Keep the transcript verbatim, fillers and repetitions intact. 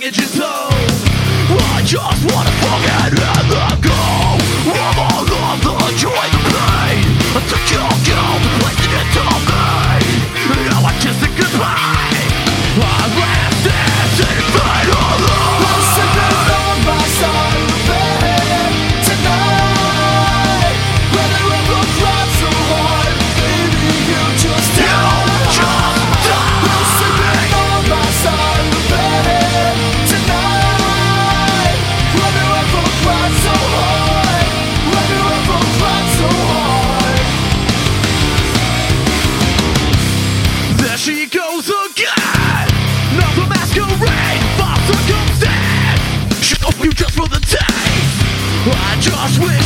pigeons home. I just wanna forget and let go of all of the joy, the pain. I took your guilt and placed it into me. Now I kiss it goodbye. I left this in vain alone. I'm sitting on my side of the bed tonight. Whether it will cry so hard, baby, you just You die. just die. I'm sitting on my side of the bed tonight. Whether it will cry so hard, whether it will cry so hard. There she goes again. Not the masquerade, false circumstance. She opened you just for the taste. I just wish